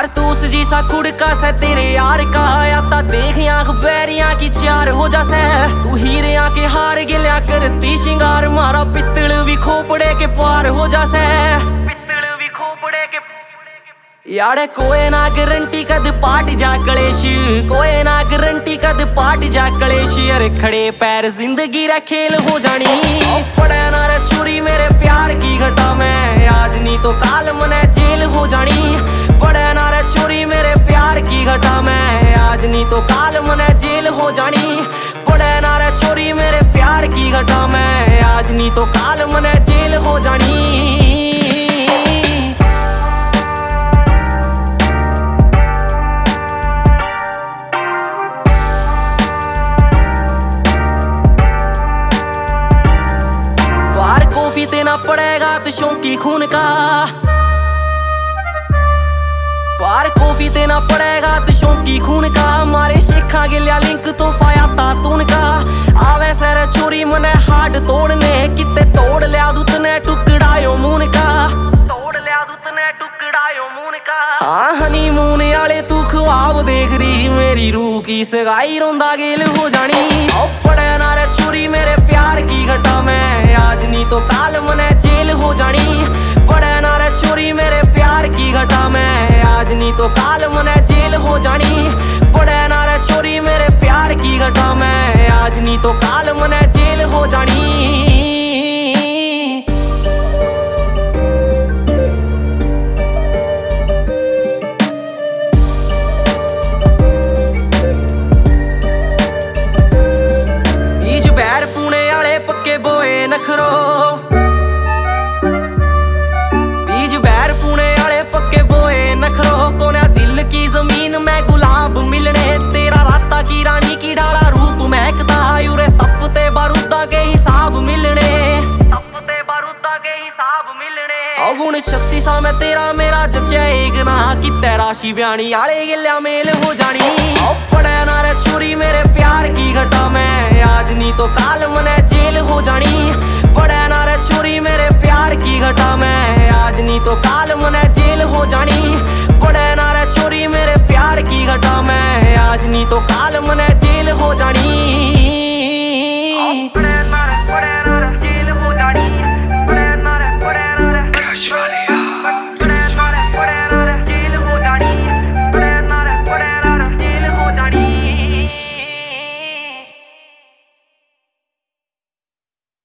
कारतूस जी सा खुड़का से तेरे यार का आता देख आंख बैरिया की चार हो जा से तू हीरे के हार गिल्या करती शिंगार मारा पित्तल भी खोपड़े के पार हो जा से पित्तल भी खोपड़े के यारे कोई ना गारंटी कद पाट जा कलेश कोई ना गारंटी कद पाट जा कलेश अरे खड़े पैर जिंदगी रे खेल हो जानी पड़े ना रे छुरी मेरे प्यार की घटा में आज नहीं तो काल मने जेल हो जानी पड़े ना रे छुरी मेरे प्यार की घटा में आज नहीं तो काल मने जेल हो जानी पड़े ना रे छुरी मेरे प्यार की घटा में आज नहीं तो काल मने जेल हो जानी। कॉफी देना पड़ेगा तो शौकी खून का पार कॉफी देना पड़ेगा तो शौकी खून का मारे शेखा गिल्या लिंक तो फाया तातून का आवे सर छोरी मने हाड तोड़ने किते तोड़ लिया दूतने टुकड़ायो मून का तोड़ लिया दूतने टुकड़ायो मून का हाँ हनीमून आले तू ख्वाब देख रही मेरी रूह की सगाई रोंदा गेल हो जानी पड़े ना रे छुरी मेरे प्यार की घटा में आज नहीं तो काल मने जेल हो जानी पड़े ना रे छुरी मेरे प्यार की घटा में आज नहीं तो काल मने जेल हो जानी पड़े ना रे छुरी मेरे प्यार की घटा में आज नहीं तो काल मने जेल हो जानी। बोए नखरो बीज बैर पुणे आले पक्के बोए नखरो कोने दिल की जमीन में गुलाब मिलने तेरा राता की रानी की डाला रूप महकता यूरे तपते बारूदा के हिसाब मिलने तपते बारूदा के हिसाब मिलने अगुण शक्ति सा मैं तेरा मेरा जचे एक ना कि तेरा शिव्याणी आले गिल्या मेल हो जानी पड़े ना रे छुरी मेरे प्यार की घटा में आज नहीं तो काल मने जेल हो जानी पड़े ना रे छुरी मेरे प्यार की घटा में आज नहीं तो काल मने जेल हो जानी पड़े ना रे छुरी मेरे प्यार की घटा में आज नहीं तो काल मने जेल हो जानी।